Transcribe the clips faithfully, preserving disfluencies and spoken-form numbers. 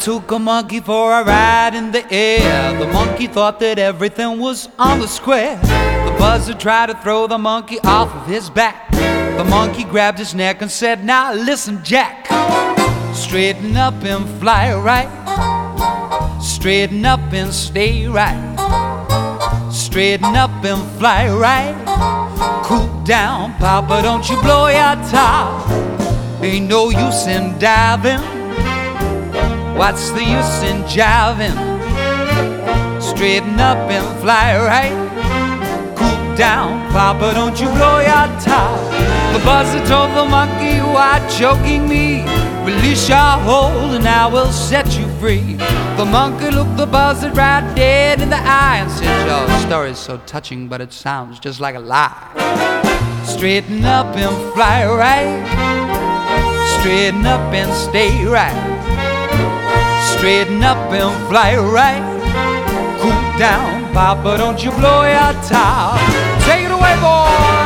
took a monkey for a ride in the air. The monkey thought that everything was on the square. The buzzard tried to throw the monkey off of his back. The monkey grabbed his neck and said, "Now listen, Jack. Straighten up and fly right. Straighten up and stay right. Straighten up and fly right. Cool down, Papa, don't you blow your top. Ain't no use in diving. What's the use in jiving? Straighten up and fly right. Cool down, Papa, don't you blow your top." The buzzard told the monkey, "Why choking me? Release your hold and I will set you free." The monkey looked the buzzard right dead in the eye and said, "Your story's so touching, but it sounds just like a lie. Straighten up and fly right. Straighten up and stay right. Straighten up and fly right. Cool down, Papa, don't you blow your top." Take it away, boy.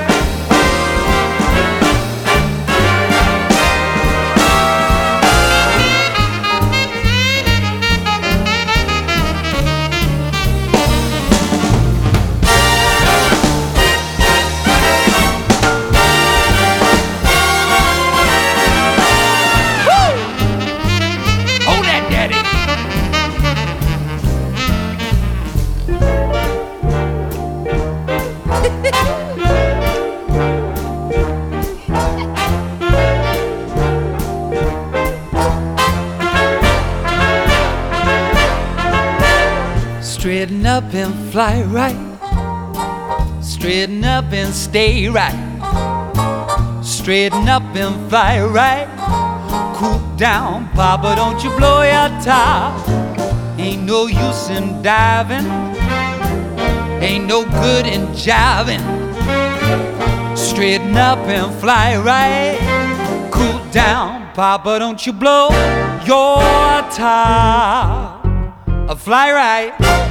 Straighten up and fly right. Straighten up and stay right. Straighten up and fly right. Cool down, Papa, don't you blow your top. Ain't no use in diving. Ain't no good in jiving. Straighten up and fly right. Cool down, Papa, don't you blow your top. Fly right.